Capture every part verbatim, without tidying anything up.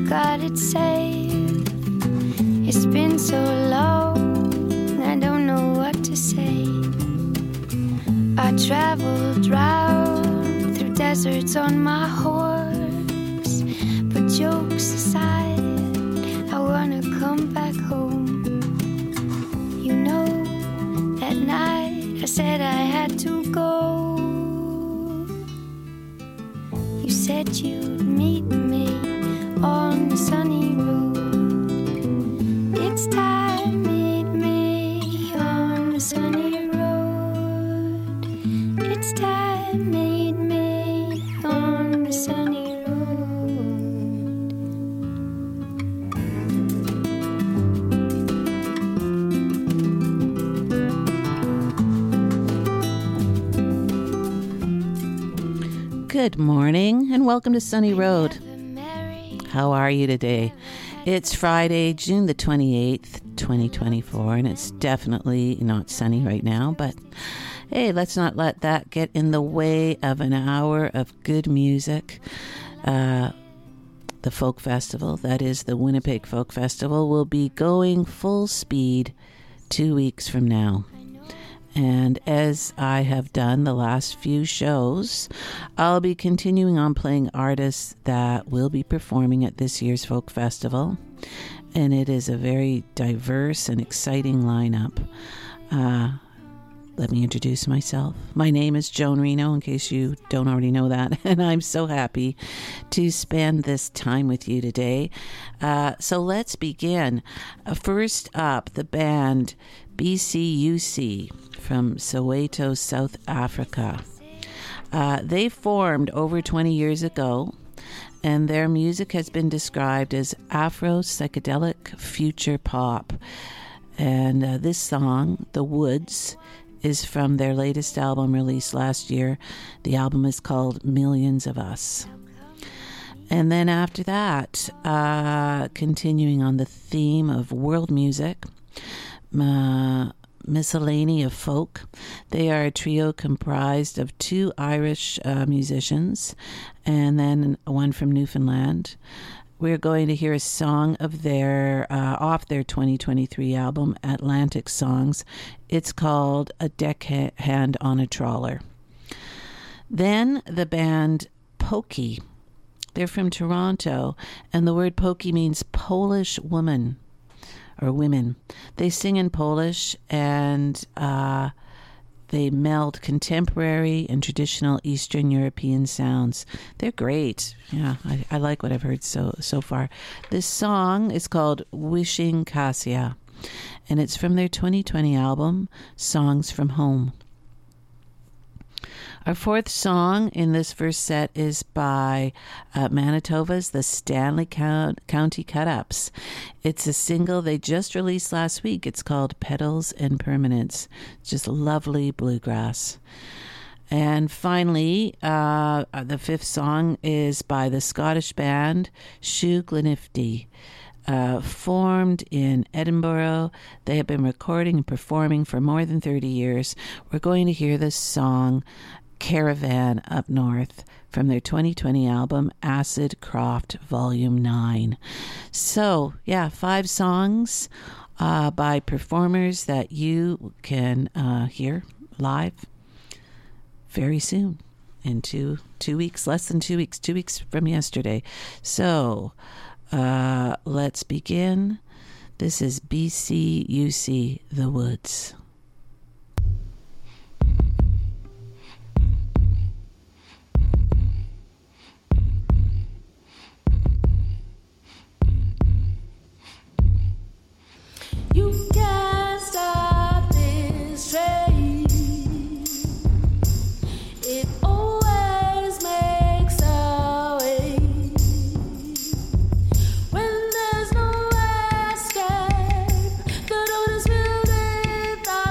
got it saved. It's been so long, I don't know what to say. I traveled round through deserts on my horse, but jokes aside, I wanna come back home. You know, that night I said I had to go. You said you'd meet me on the sunny road. It's time, meet me on the sunny road. It's time, meet me on the sunny road. Good morning and welcome to Sunny Road. How are you today? It's Friday, June the twenty-eighth, twenty twenty-four, and it's definitely not sunny right now, but hey, let's not let that get in the way of an hour of good music. Uh, the Folk Festival, that is the Winnipeg Folk Festival, will be going full speed two weeks from now. And as I have done the last few shows, I'll be continuing on playing artists that will be performing at this year's Folk Festival. And it is a very diverse and exciting lineup. Uh, let me introduce myself. My name is Joan Reno, in case you don't already know that. And I'm so happy to spend this time with you today. Uh, so let's begin. Uh, first up, the band B C U C from Soweto, South Africa. Uh, they formed over twenty years ago, and their music has been described as Afro-psychedelic future pop. And uh, this song, The Woods, is from their latest album released last year. The album is called Millions of Us. And then after that, uh, continuing on the theme of world music, uh, Miscellany of Folk. They are a trio comprised of two Irish uh, musicians and then one from Newfoundland. We're going to hear a song of their uh, off their twenty twenty-three album, Atlantic Songs. It's called A Deckhand on a Trawler. Then the band Pokey. They're from Toronto, and the word Pokey means Polish woman. Or women. They sing in Polish, and uh, they meld contemporary and traditional Eastern European sounds. They're great. Yeah, I, I like what I've heard so so far. This song is called Wishing Cassia, and it's from their twenty twenty album, Songs from Home. Our fourth song in this first set is by uh, Manitoba's The Stanley Count- County Cut-Ups. It's a single they just released last week. It's called Petals and Permanence. It's just lovely bluegrass. And finally, uh, the fifth song is by the Scottish band Shu Glenifty. Uh, formed in Edinburgh. They have been recording and performing for more than thirty years. We're going to hear this song, Caravan Up North, from their twenty twenty album Acid Croft Volume nine. So, yeah, five songs uh, by performers that you can uh, hear live very soon, in two, two weeks, less than two weeks, two weeks from yesterday. So, uh, let's begin. This is B C U C, The Woods. You can't stop this train. It always makes a way. When there's no escape, the road is filled with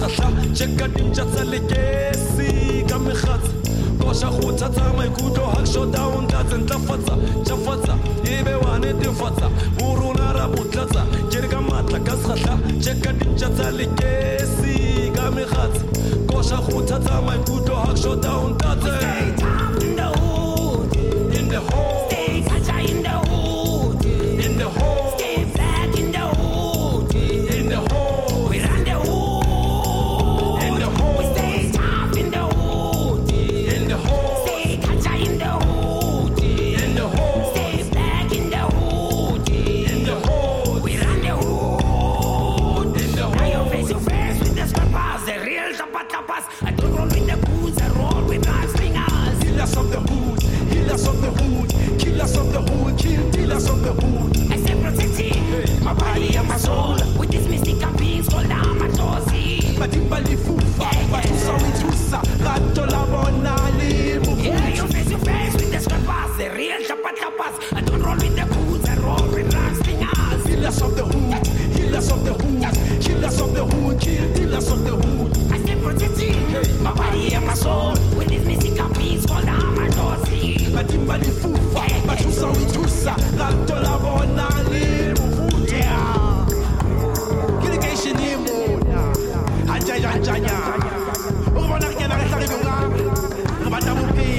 khahla cheka dinja tsa lekesi ka megatsa kosha go thatsa maikutlo ha shot down tlatsa ntlafatsa tjafatsa ebe wa netefatsa borona ra botlatsa ke re ka matla ka khahla cheka dinja tsa lekesi ka megatsa kosha go thatsa maikutlo ha shot down tlatsa in the hood in the hood stay touch in the hood in the hood stay black in the hood in the hood we run the hood in the hood we stay tough in the hood in the hood stay touch in the hood in the hood stay black in the hood in the hood we run the hood in the hood now you face to face with the scarpas the real tapas tapas I don't roll with the booze I roll with knives fingers killers of the hood killers of the hood killers of the hood kill killers of the hood I stay protecting my body and my soul with this mystical beings called Amatosi Matimba lifufa Batusa witusa Rato la bonali yeah you face to face with the scarpas the real tapas tapas I don't roll with the booze I roll with knives fingers killers of the hood killers of the hood killers of the hood kill killers of the hood I stay protecting my body and my soul with this mystical beings called Amatosi Matimba lifufa Batusa witusa Rato la bonali yeah Kirigation imo Ajaya ajaya Ubona kena kaya ngunga Ngabanda mupi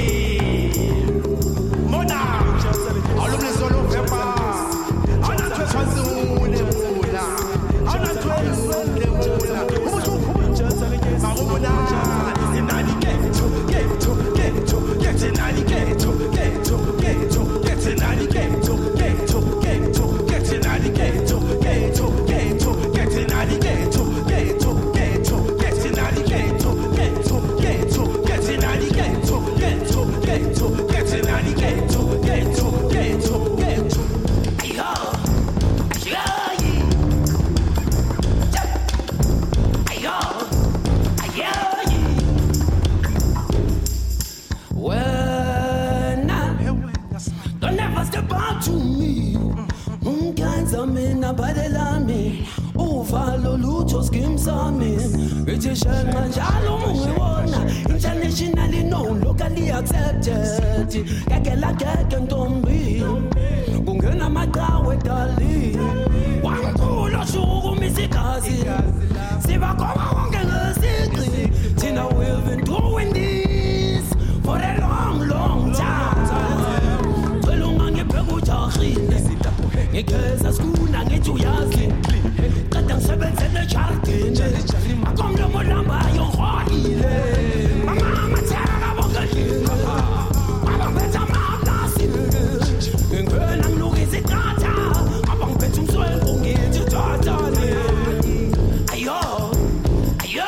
Mona Alumni solo pepa Ana twe fanzi une mula Ana twe une mula Umutu Marumuna Inani geto geto geto Get inani geto geto geto Get inani geto geto geto Get inani geto geto geto Get inani geto geto geto Get inani geto geto geto Get inani geto geto geto Get inani geto geto geto geto Ayo ayo ayo ayo when don't ever step out to me unganza mina badelami uvalo lutho skimsami ethishanga njalo ungibona internationally known locally accepted kake la kake ntombi kungena maqhawe dali wangulo shuku misikazi sibakoma wonke ngesiqi thina we've been doing this for a long long time celunga ngibheka ujahile ngigeza skuna ngithi uyazi qeda ngisebenzele jardini akomlomo lamba yongwahile mama mathara bokadinga abangiphetha amaplasi ngingena ngilukisa iqatha abangiphetha umswelo ngithi tatane ayo ayo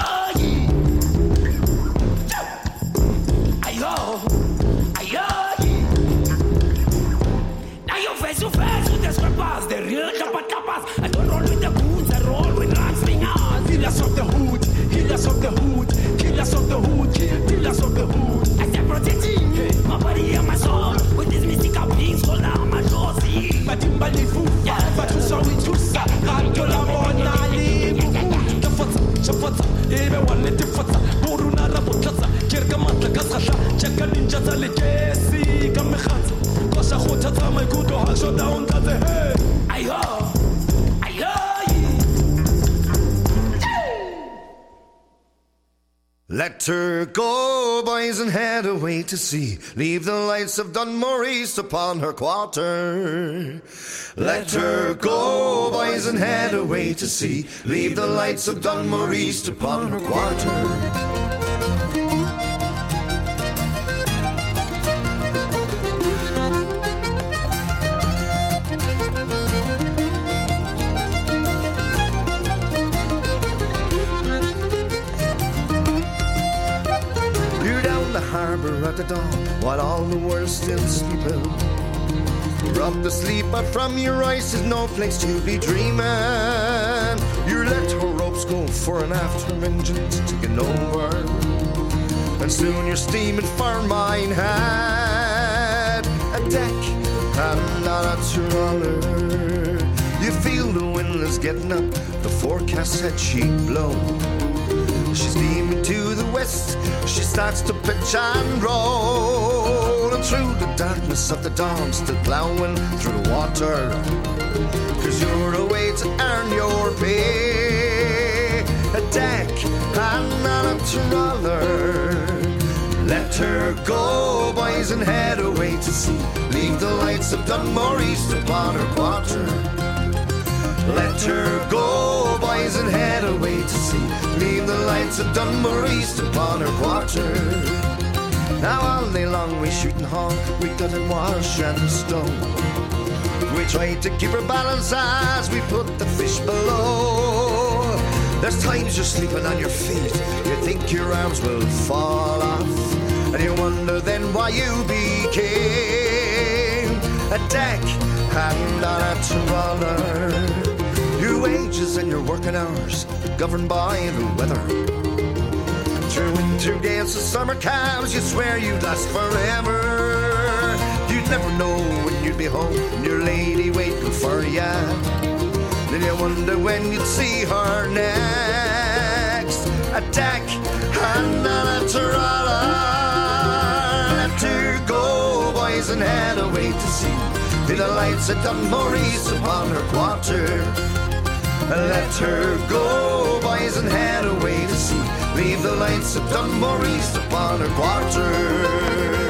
ayo ayo now you face to face with the scarpas the real tapas tapas I don't roll with the goons I roll with knives fingers killers of the hood killers of the hood killers of the hood killers of the hood I stay protecting my body and my soul with these mystical beings called Amatosi Matimba lifufa Batusa witusa Rato la bonali Tafata Tafata Ebe wane tifata Boruna ra botlatsa Kerka matla ka khahla Cheka ninja tsa lekesi ka megatsa Kosha go thatsa maikutlo ha shot down tlatse hey ayo ayo Let her go, boys, and head away to sea. Leave the lights of Dunmore upon her quarter. Let her go, boys, and head away to sea. Leave the lights of Dunmore upon her quarter. Harbour at the dawn, while all the world's still sleeping. Rub the sleep out from your eyes, there's no place to be dreaming. You let her ropes go for an after engine's taking over, and soon you're steaming for mine head. A deck and on a trawler, you feel the wind is getting up, the forecast said she'd blow. she's beaming to the west. She starts to pitch and roll, and through the darkness of the dawn, still plowing through the water. Cause you're away to earn your pay. A deck and not a trawler. Let her go, boys, and head away to sea. Leave the lights of Dunmore East upon her quarter. Let her go, boys, and head away to sea. Leave the lights of Dunmore East upon her quarter. Now all day long we shoot and haul, we cut and wash and stone. We try to keep our balance as we put the fish below. There's times you're sleeping on your feet, you think your arms will fall off, and you wonder then why you became a deck hand on a trawler. Your wages and your working hours governed by the weather. Through winter gales and summer calms, you swear you'd last forever. You'd never know when you'd be home and your lady waiting for ya. Then you wonder when you'd see her next. A deck and a trawler. Let her go, boys, and head away to sea. Leave the lights of Dunmore East upon her quarter. Let her go, boys, and head away to sea. Leave the lights of Dunmore East upon her quarter.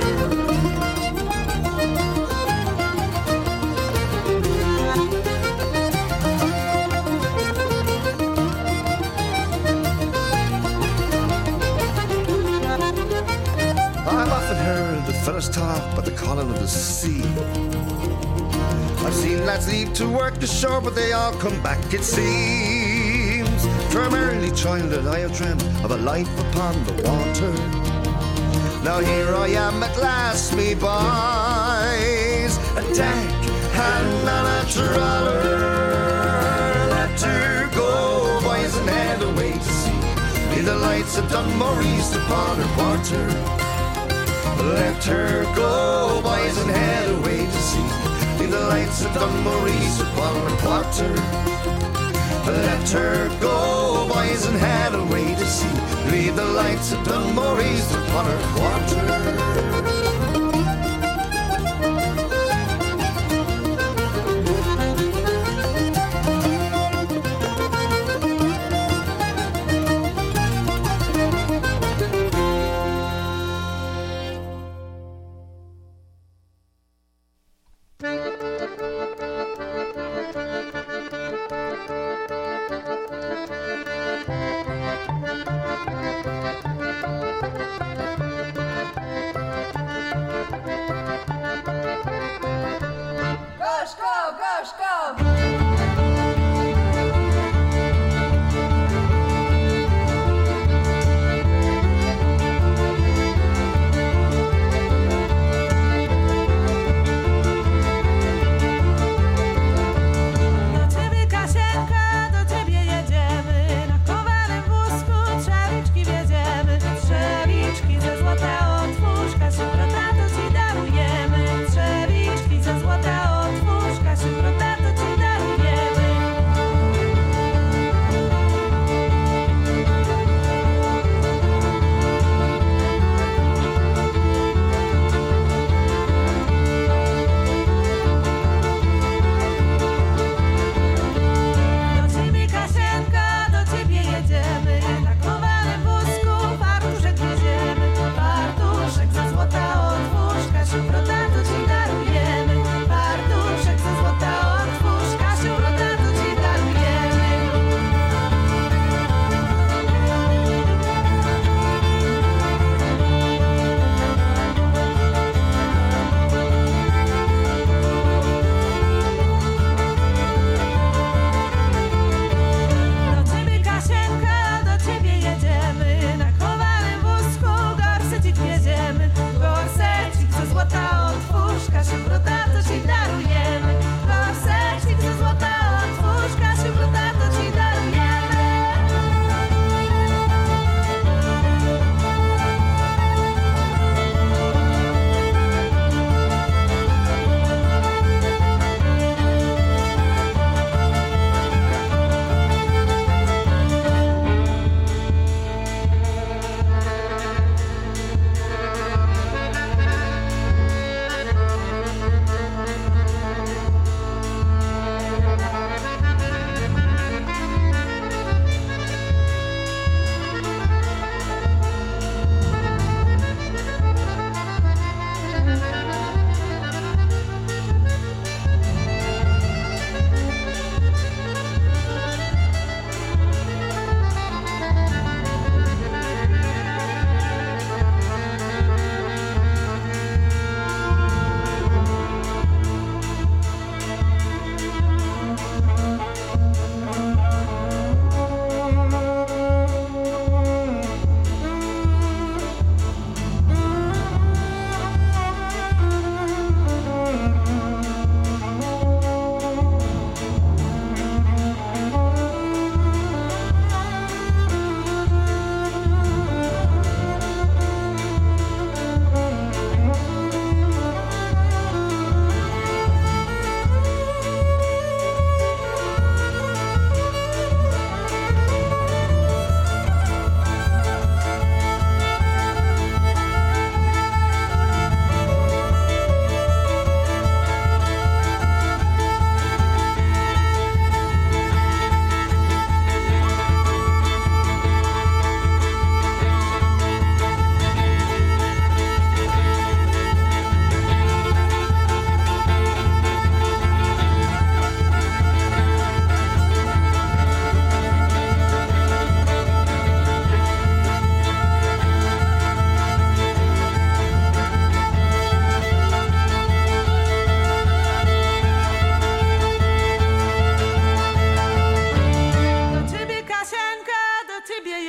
Fellas talk about the calling of the sea. I've seen lads leave to work the shore, but they all come back, it seems. From early childhood I have dreamt of a life upon the water. Now here I am at last, me boys. A deck and on a trawler. Let her go, boys, and head away to sea. Leave the lights of Dunmore East upon her quarter. Let her go, boys, and head away to sea. Leave the lights of Dunmore East upon her quarter. Let her go, boys, and head away to sea. Leave the lights of Dunmore East upon her quarter.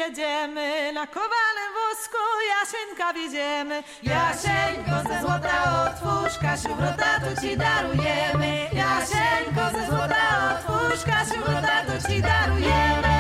jedziemy, na kowalem wózku Jasieńka wiedziemy. Jasieńko ze złota otwórz, Kasiu wrota to ci darujemy. Jasieńko ze złota otwórz, Kasiu wrota to ci darujemy.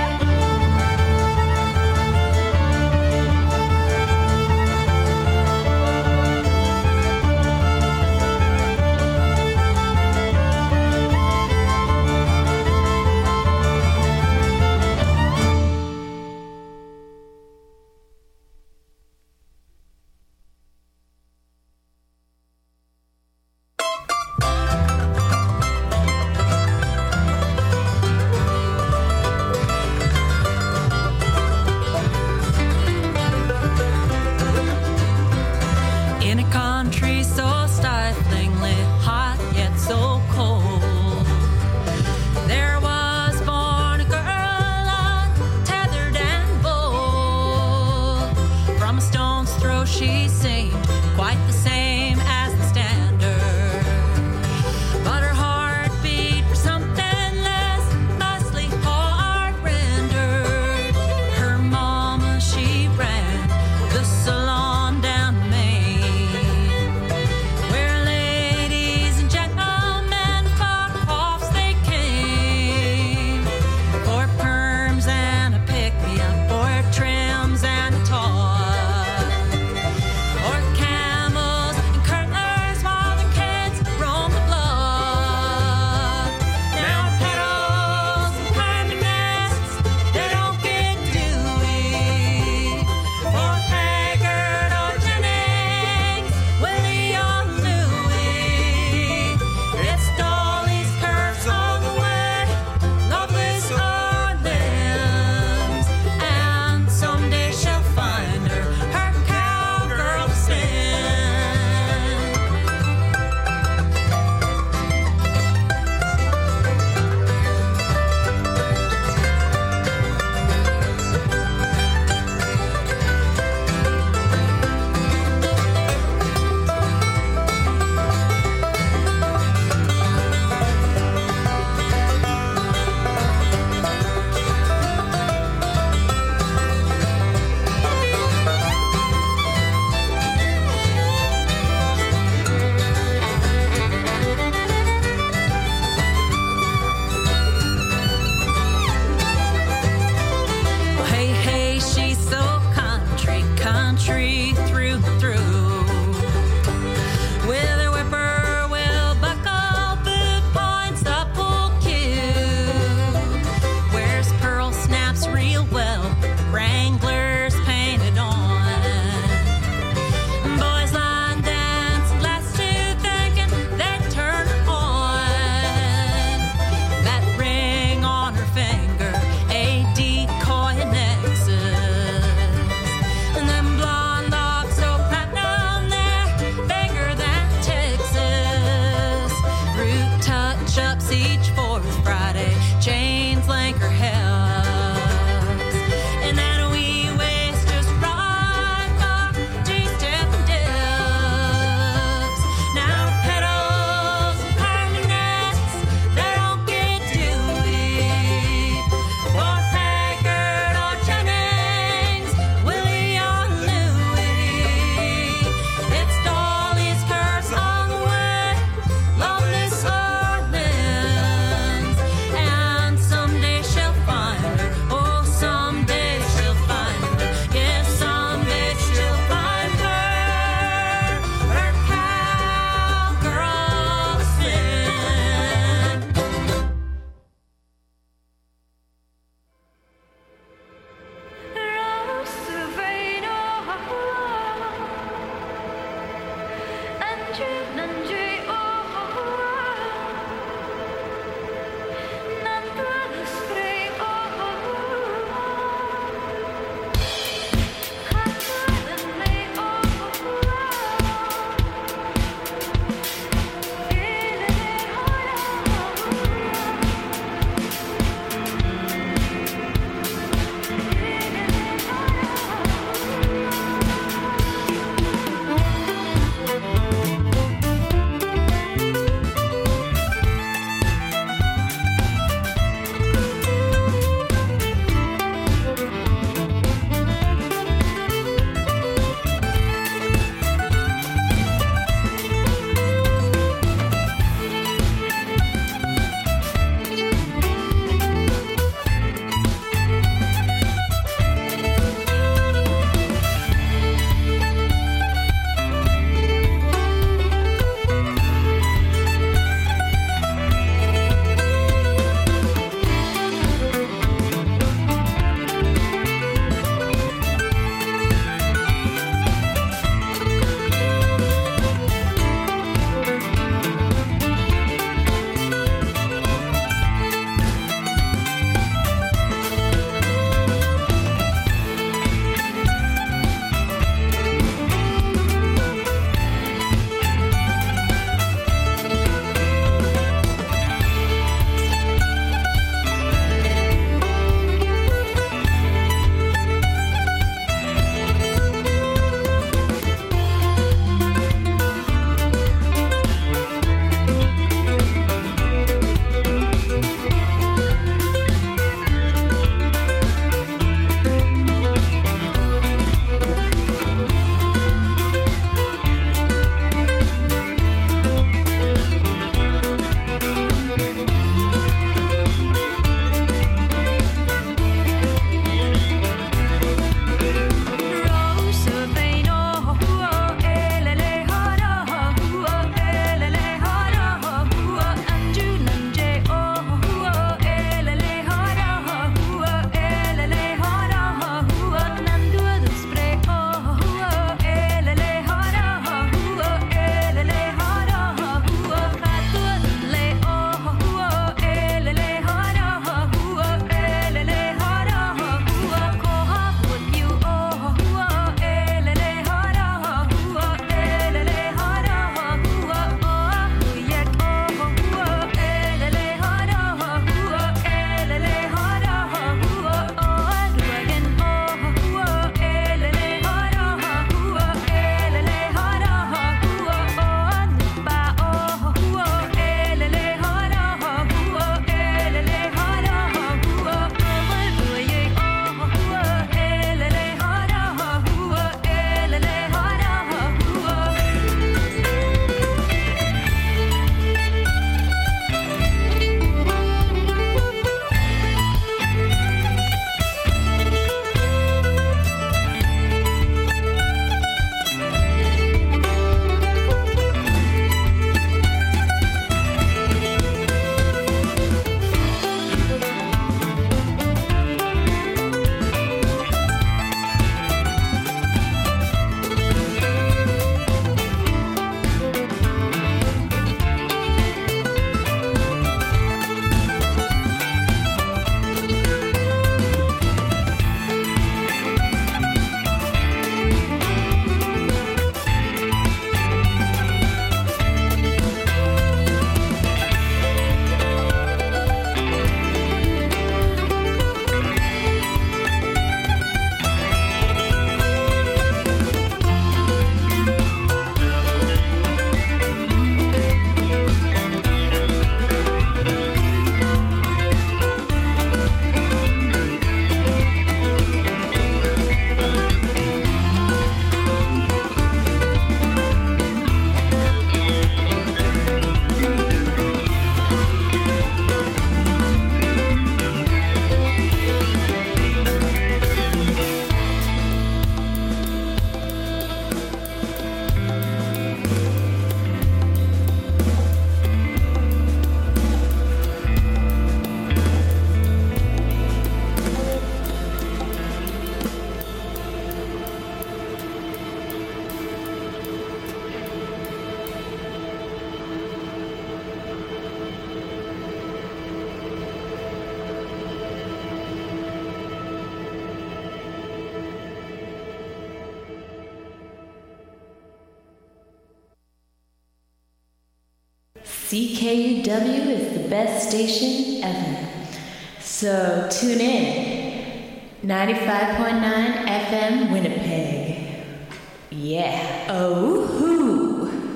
C K U W is the best station ever. So tune in. ninety-five point nine F M Winnipeg. Yeah. Oh, hoo.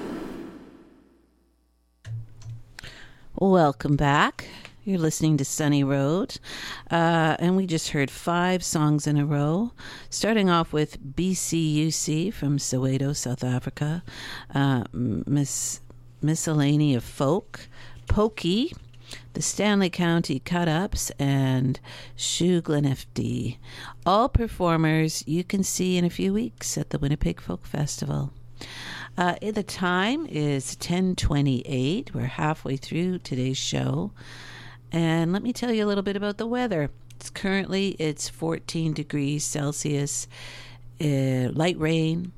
Welcome back. You're listening to Sunny Road. Uh, and we just heard five songs in a row, starting off with B C U C from Soweto, South Africa. Uh, Miss Miscellany of Folk, Pokey, the Stanley County Cut-Ups, and Shu Glenifty. All performers you can see in a few weeks at the Winnipeg Folk Festival. Uh, the time is ten twenty-eight. We're halfway through today's show. And let me tell you a little bit about the weather. It's currently, it's fourteen degrees Celsius, uh, light rain,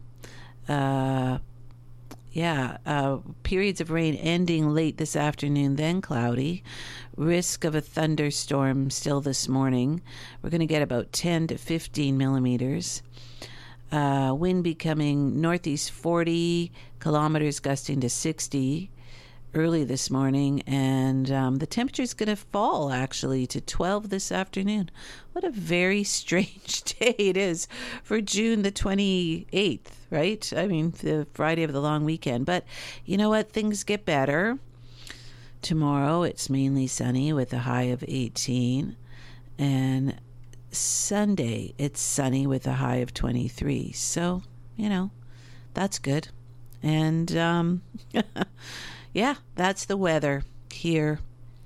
uh, Yeah, uh, periods of rain ending late this afternoon, then cloudy. Risk of a thunderstorm still this morning. We're going to get about ten to fifteen millimeters. Uh, wind becoming northeast forty kilometers, gusting to sixty early this morning. And um, the temperature is going to fall, actually, to twelve this afternoon. What a very strange day it is for June the twenty-eighth, right? I mean, the Friday of the long weekend. But you know what? Things get better. Tomorrow, it's mainly sunny with a high of eighteen. And Sunday, it's sunny with a high of twenty-three. So, you know, that's good. And, um, yeah, that's the weather here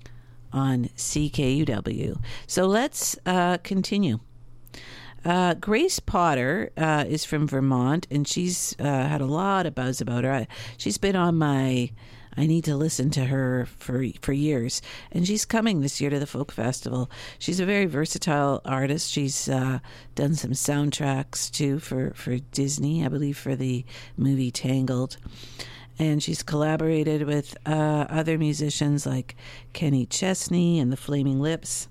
on C K U W. So let's uh, continue. Uh, Grace Potter uh, is from Vermont, and she's uh, had a lot of buzz about her. I, she's been on my I need to listen to her for for years, and she's coming this year to the Folk Festival. She's a very versatile artist. She's uh, done some soundtracks too for, for Disney, I believe, for the movie Tangled. And she's collaborated with uh, other musicians like Kenny Chesney and the Flaming Lips.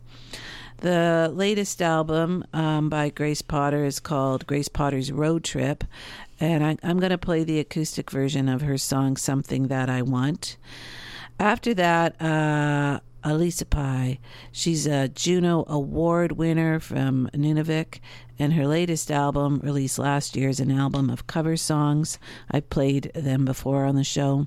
The latest album um, by Grace Potter is called Grace Potter's Road Trip. And I, I'm going to play the acoustic version of her song, Something That I Want. After that, uh, Alisa Pye. She's a Juno Award winner from Nunavik, and her latest album, released last year, is an album of cover songs. I've played them before on the show.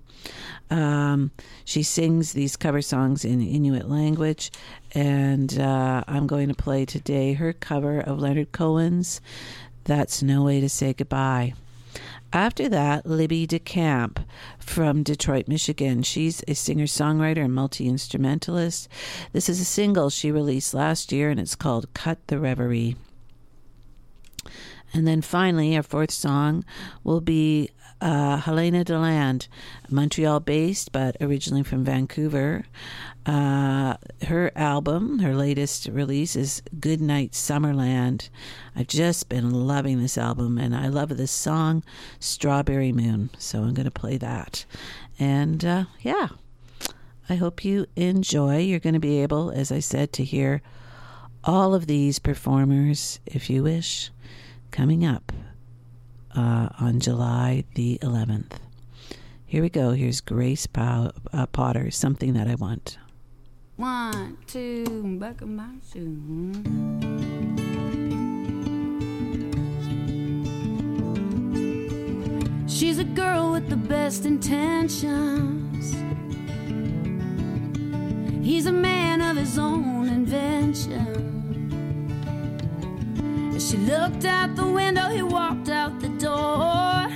Um, she sings these cover songs in Inuit language, and uh, I'm going to play today her cover of Leonard Cohen's That's No Way to Say Goodbye. After that, Libby DeCamp from Detroit, Michigan. She's a singer-songwriter and multi-instrumentalist. This is a single she released last year, and it's called Cut the Reverie. And then finally, our fourth song will be uh, Helena DeLand, Montreal-based, but originally from Vancouver. Uh, her album, her latest release, is Goodnight Summerland. I've just been loving this album, and I love this song, Strawberry Moon. So I'm going to play that. And uh, yeah, I hope you enjoy. You're going to be able, as I said, to hear all of these performers, if you wish, coming up uh, on July the eleventh. Here we go. Here's Grace Pow- uh, Potter, Something That I Want. One, two, back of my shoe. She's a girl with the best intentions. He's a man of his own invention. As she looked out the window, he walked out the door.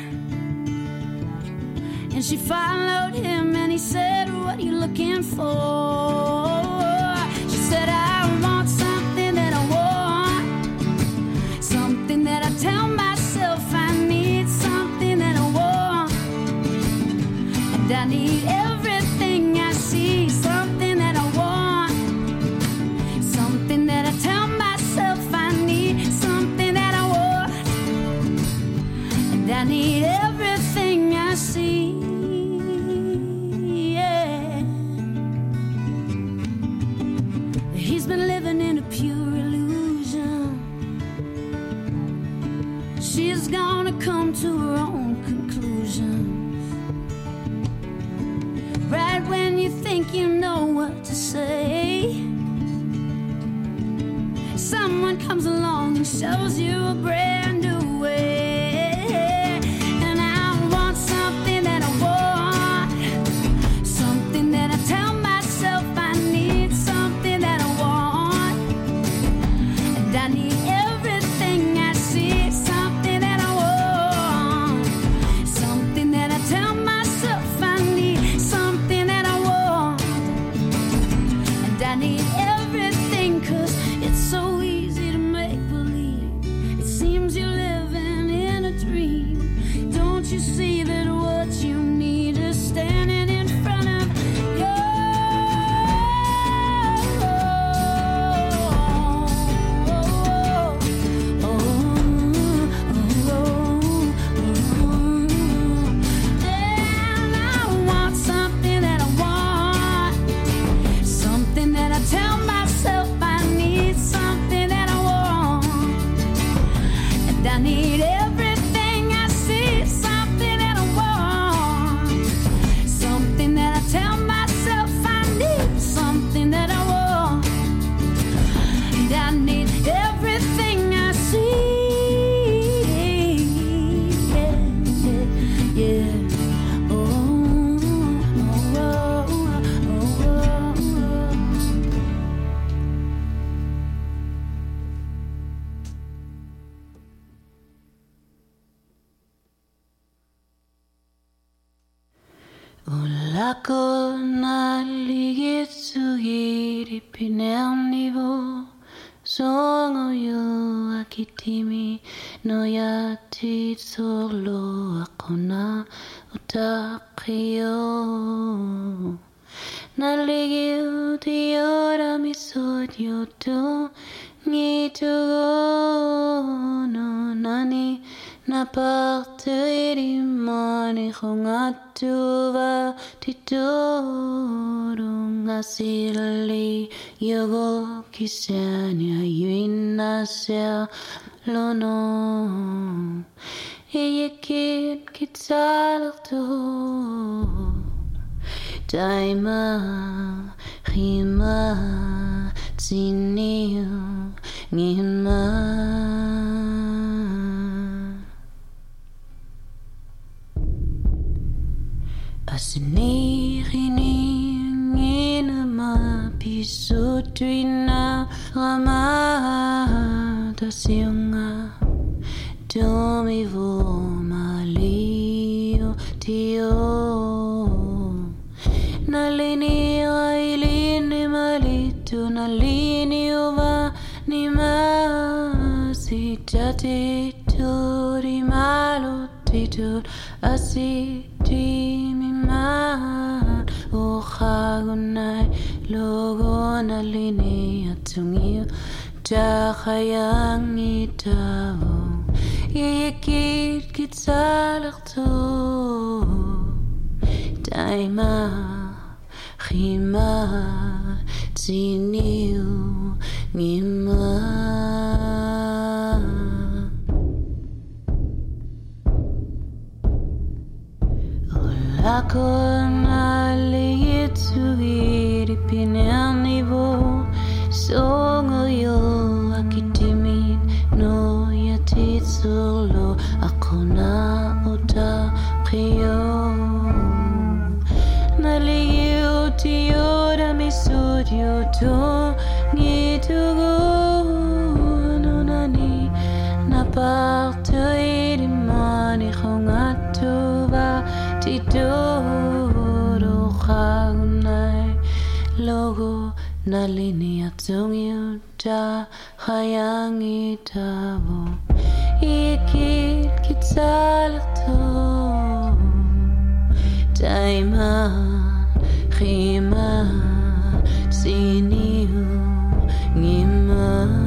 And she followed him and he said, what are you looking for? She said, I want something that I want, something that I tell myself I need, something that I want, and I need everything I see, something that I want, something that I tell myself I need, something that I want, and I need everything I see. He's been living in a pure illusion. She's gonna come to her own conclusions. Right when you someone comes along and shows you a brand new way. And I want something that I want, something that I tell myself I need, something that I want, and I need everything I see, something that I want, something that I tell myself I need, something that I want, and I need everything, 'cause it's so easy to make believe. It seems you're living in a dream. Don't you see that what you need is standing in front of you? And I want something that I want, something that I tell myself I need, something that I want, and I need everything I see, something that I want, something that I tell myself I need, something that I want, and I need everything I see. Yeah, yeah, yeah. Oh, oh, oh, oh, oh. Ola ko na ligit sugiri pinelnivo songo yo akitimi no yati solo ako na utakyo naligit yora misod yoto ngitugo no nani na parte di mani kung atuva titoro ngasili yogo kisanya yuinasya lono iyikit kitsalto daima khima tsinio ngima Asinirin inama pisutwina ramada siunga domivo malio tio nalini ailini malito nalini ova nima sitati turi malutitud asiti mima uhagunai logo nalini atungio Jahayang itao Iyikit kitsalakto Daima Khima Tsiniu Ngima Olako naligit sugiri pinanivo Songo yo akitimin no yatit solo ako na utakyo Naliyo tiyo da misudyo to ngitugo no nani na parte di mani kung atuva titoro kagunay logo nalini at sungiyuta hayang itabo ikit kitsalakto daima khima siniu ngima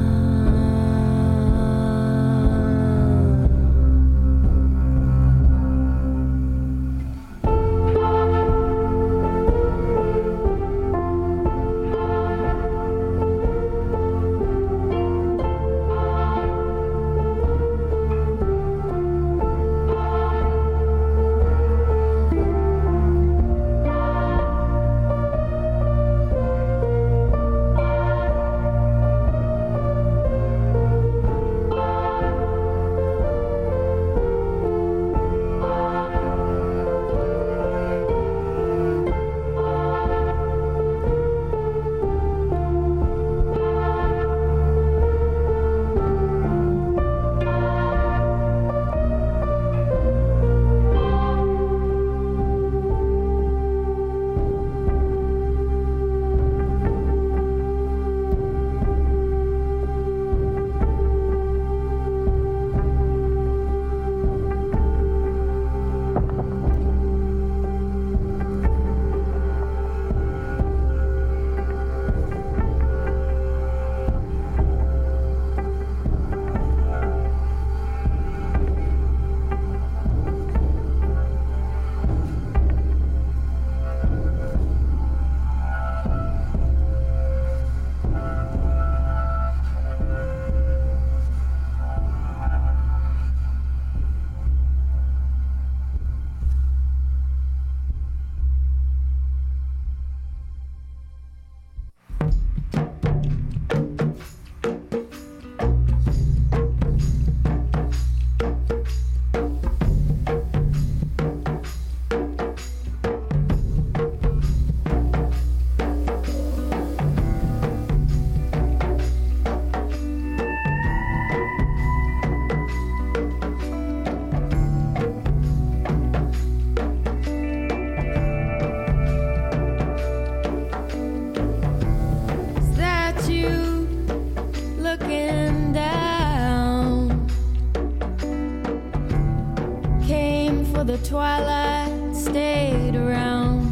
twilight stayed around.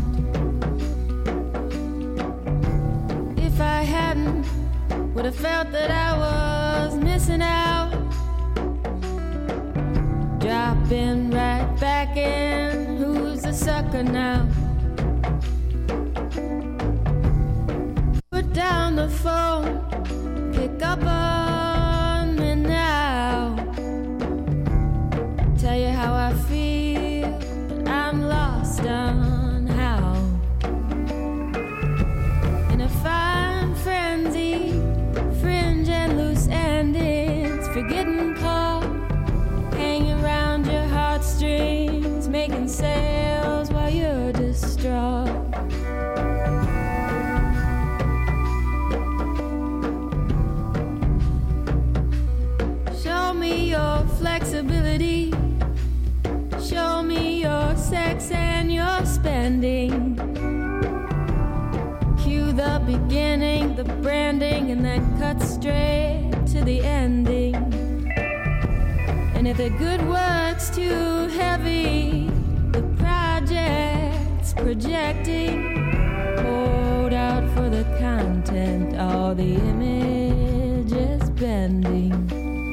If I hadn't, would have felt that I was missing out. Dropping right back in, who's the sucker now? Put down the phone, pick up on me now. Tell you how I feel, but I'm lost on how. In a fine frenzy, fringe and loose endings, forgetting call, hanging around your heartstrings, making sales while you're distraught. Show me your flexibility, show me your sex and your spending. Cue the beginning, the branding, and then cut straight to the ending. And if the good work's too heavy, the project's projecting. Hold out for the content, all the image is bending.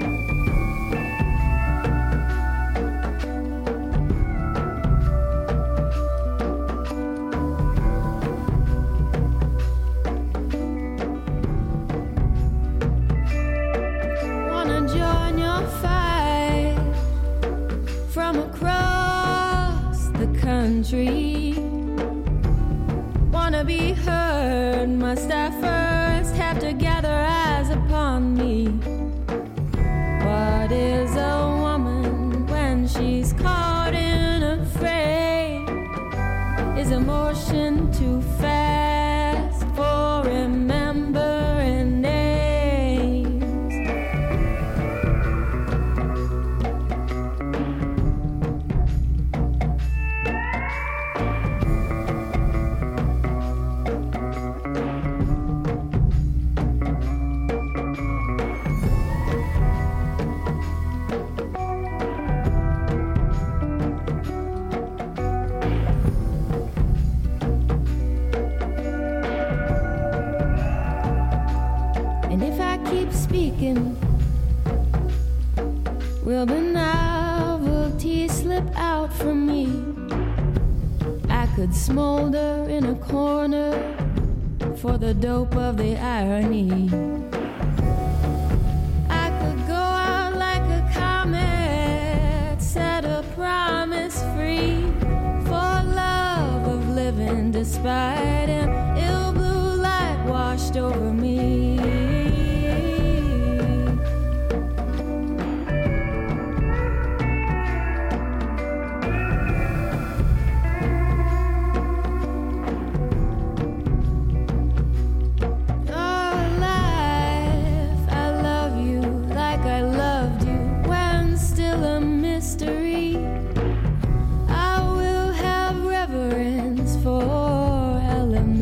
Country. Wanna be heard, must I first have to gather eyes upon me? What is a woman when she's caught in a frame? Is emotion too fast for remembering names? Will the novelty slip out from me? I could smolder in a corner for the dope of the irony. I could go out like a comet, set a promise free for love of living despite an ill blue light washed over me. Elementary, I will have reverence for elementary.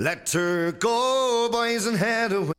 Let her go, boys, and head away.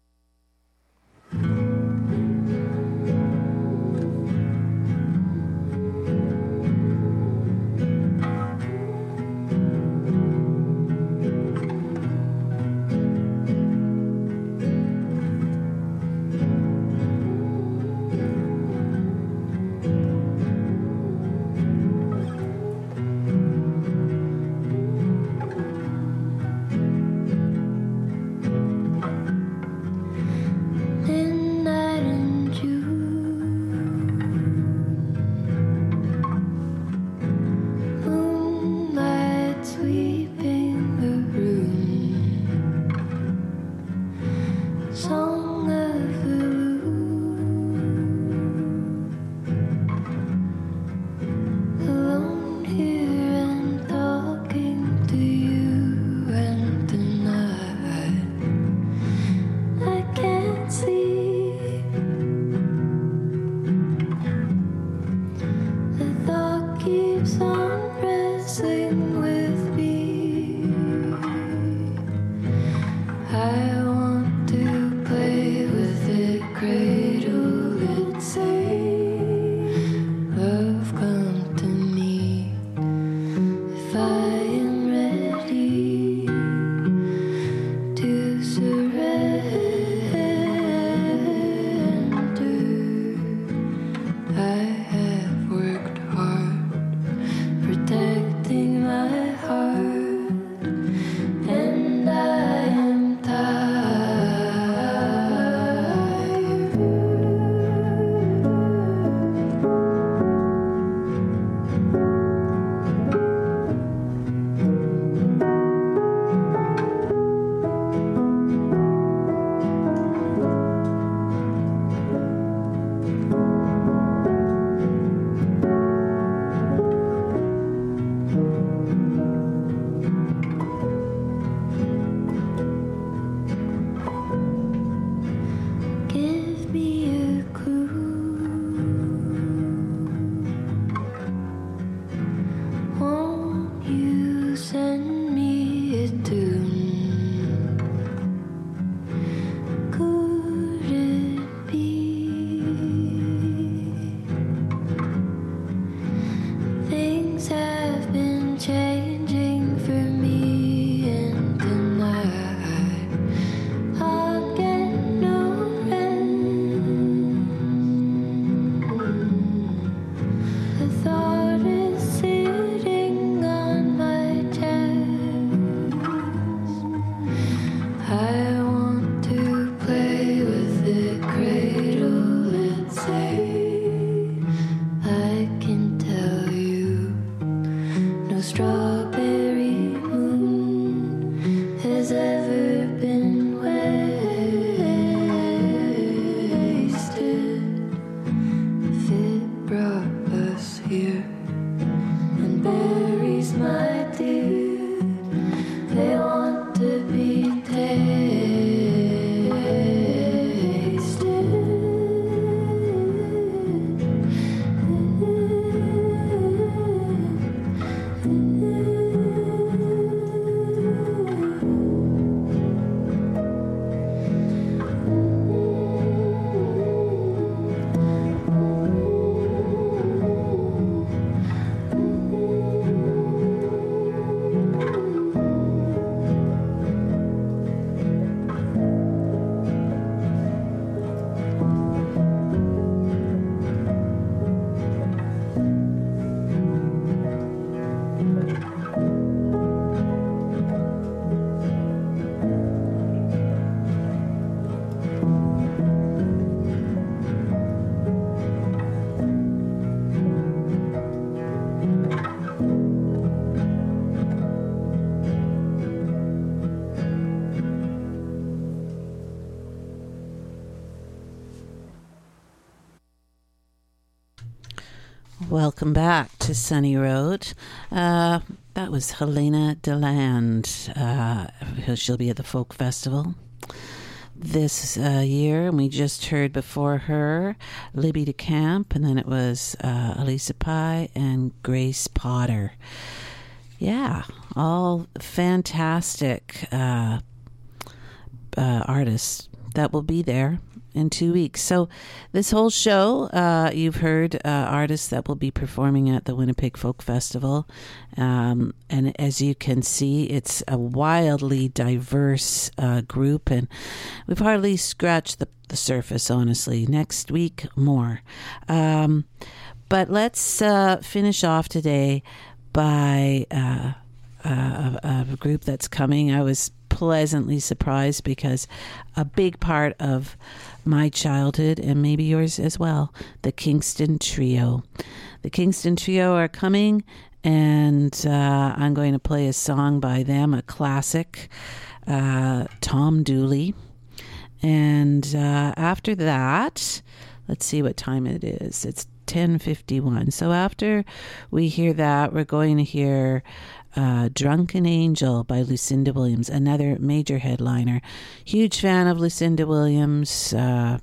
Welcome back to Sunny Road. Uh, that was Helena DeLand. Uh, she'll be at the Folk Festival this uh, year, and we just heard before her Libby DeCamp, and then it was uh, Elisa Pye and Grace Potter. Yeah, all fantastic uh, uh, artists that will be there in two weeks. So this whole show, uh, you've heard uh, artists that will be performing at the Winnipeg Folk Festival. Um, and as you can see, it's a wildly diverse uh, group, and we've hardly scratched the, the surface, honestly. Next week, more. Um, but let's uh, finish off today by uh, uh, a, a group that's coming. I was pleasantly surprised because a big part of my childhood, and maybe yours as well, the Kingston Trio. The Kingston Trio are coming, and uh, I'm going to play a song by them, a classic, uh, Tom Dooley. And uh, after that, let's see what time it is. It's ten fifty-one. So after we hear that, we're going to hear uh, Drunken Angel by Lucinda Williams, another major headliner. Huge fan of Lucinda Williams. Uh,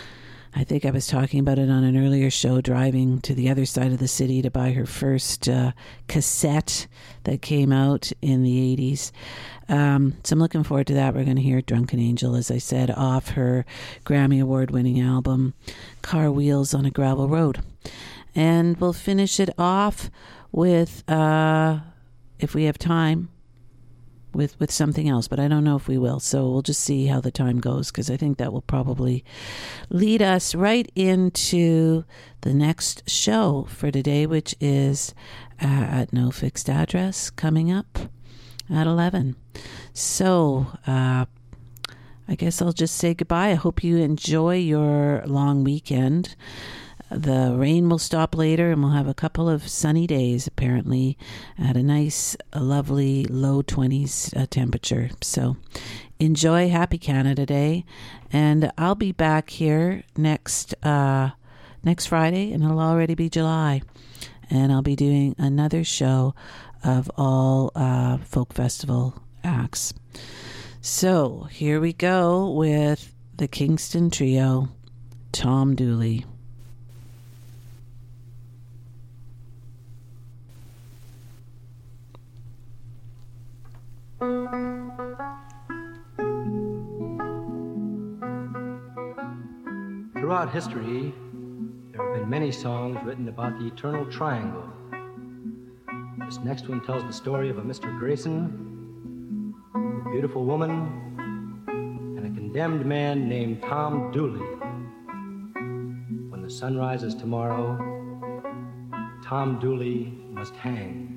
I think I was talking about it on an earlier show, driving to the other side of the city to buy her first uh, cassette that came out in the eighties. Um, so I'm looking forward to that. We're going to hear Drunken Angel, as I said, off her Grammy Award-winning album, Car Wheels on a Gravel Road. And we'll finish it off with, uh, if we have time, with, with something else. But I don't know if we will. So we'll just see how the time goes, because I think that will probably lead us right into the next show for today, which is uh, at No Fixed Address, coming up at eleven. So uh, I guess I'll just say goodbye. I hope you enjoy your long weekend. The rain will stop later, and we'll have a couple of sunny days, apparently, at a nice, a lovely low twenties uh, temperature. So enjoy Happy Canada Day, and I'll be back here next uh, next Friday, and it'll already be July, and I'll be doing another show of all uh, folk festival acts. So here we go with the Kingston Trio, Tom Dooley. Throughout history, there have been many songs written about the eternal triangle. This next one tells the story of a Mister Grayson, a beautiful woman, and a condemned man named Tom Dooley. When the sun rises tomorrow, Tom Dooley must hang.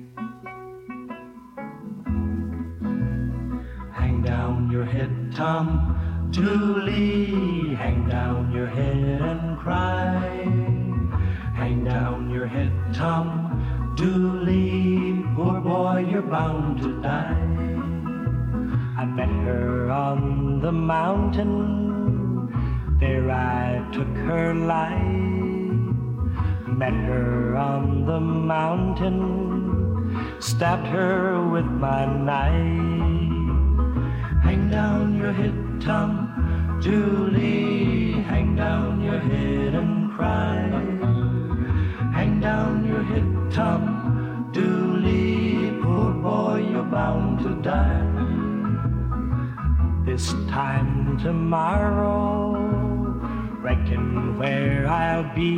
Hang down your head, Tom Dooley, hang down your head and cry. Hang down your head, Tom Dooley, poor boy, you're bound to die. I met her on the mountain, there I took her life. Met her on the mountain, stabbed her with my knife. Hang down your head, Tom Dooley, hang down your head and cry. Hang down your head, Tom Dooley, poor boy, you're bound to die. This time tomorrow, reckon where I'll be.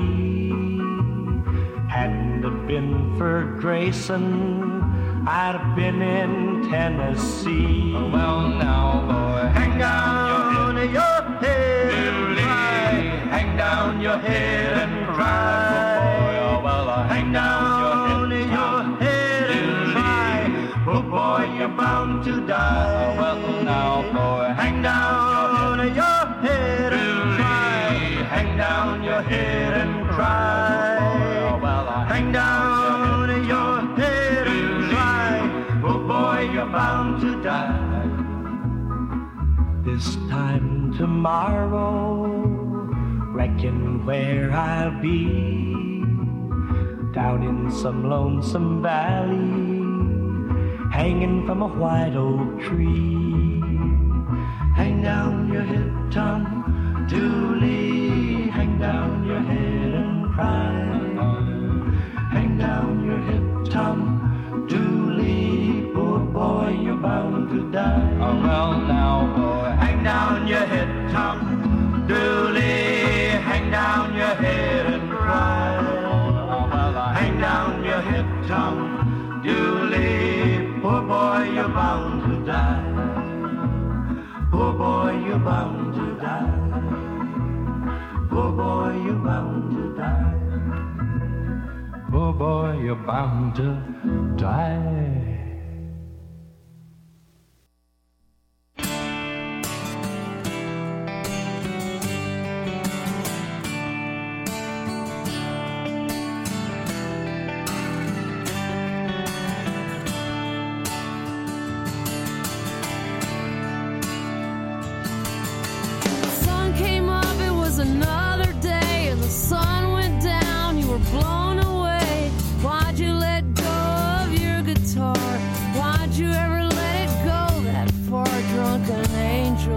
Hadn't it been for Grayson, I'd have been in Tennessee. Oh, well, now, boy, hang down your head, Dooley. Hang down your head and cry. Oh, well, uh, hang down your head and cry. Oh, boy, you're bound to die. Oh, well, now, boy, hang down your head and cry. Hang down your head and cry. Oh, well, uh, hang down your head and cry. Oh, boy, you're bound to die. This time tomorrow, reckon where I'll be. Down in some lonesome valley, hanging from a white oak tree. Hang down your head, Tom Dooley, hang down your head and cry. Hang down your head, Tom Dooley, hang down your head, Tom Dooley. Poor boy, you're bound to die. Poor boy, you're bound to die. Poor boy, you're bound to die. Poor boy, you're bound to die. Another day and the sun went down, you were blown away. Why'd you let go of your guitar? Why'd you ever let it go that far, drunken angel?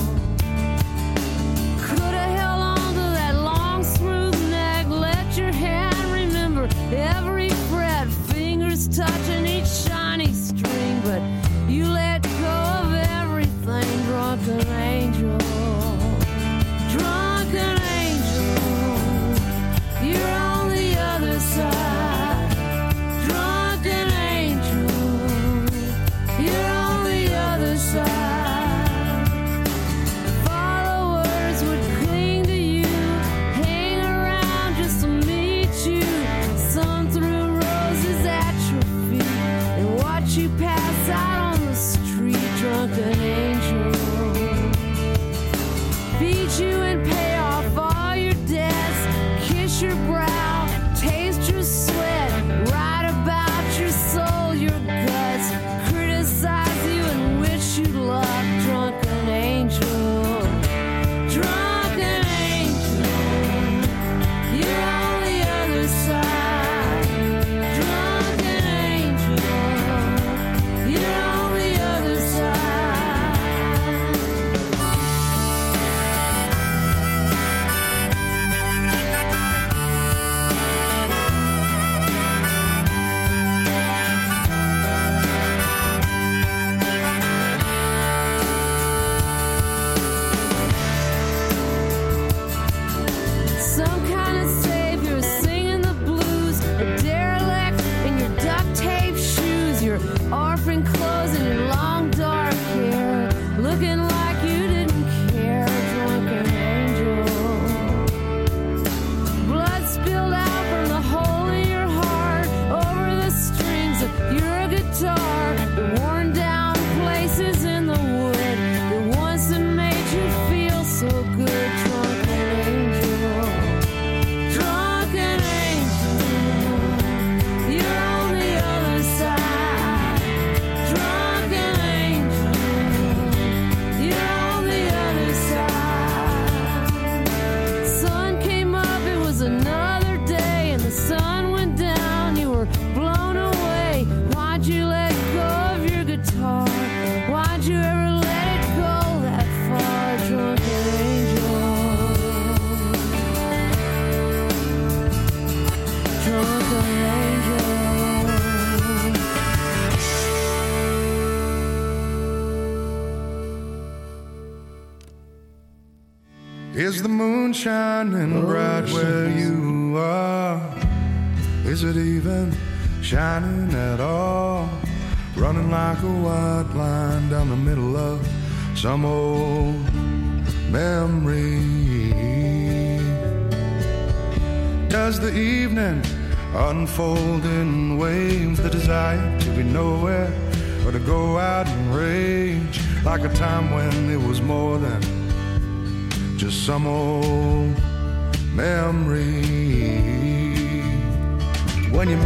Could've held on to that long smooth neck, let your hand remember every fret, fingers touching each shiny string, but you let go of everything, drunken angel. Drunken angel, you're on the other side. Drunken angel, you're on the other side. Followers would cling to you, hang around just to meet you. Some threw roses at your feet and watch you pass out on the street. Drunken angel, beat you and pay off all your debts, kiss your brow, taste your sweat, write about your soul, your guts, criticize you and wish you luck. Drunken angel, drunken angel, you're on the other side. Drunken angel, you're on the other side. Some kind of savior singing the blues, a derelict in your duct tape shoes, your orphan clothes and your long dark hair, looking like you didn't care. Drunken angel, blood spilled out from the hole in your heart over the strings of your guitar, the worn down places in the wood, the ones that made you feel so good. Drunken angel, drunken angel, you're on the other side. Drunken angel, you're on the other side. Sun came up, it was another day, and the sun went down, you were blown away. Why'd you let go of your guitar? Why'd you ever let it go that far? Drunken angel, drunken angel. Is the moon shining bright where you are? Is it even shining at all? Running like a white line down the middle of some old memory. Does the evening unfold in waves, the desire to be nowhere or to go out and rage, like a time when it was more than just some old memory? When you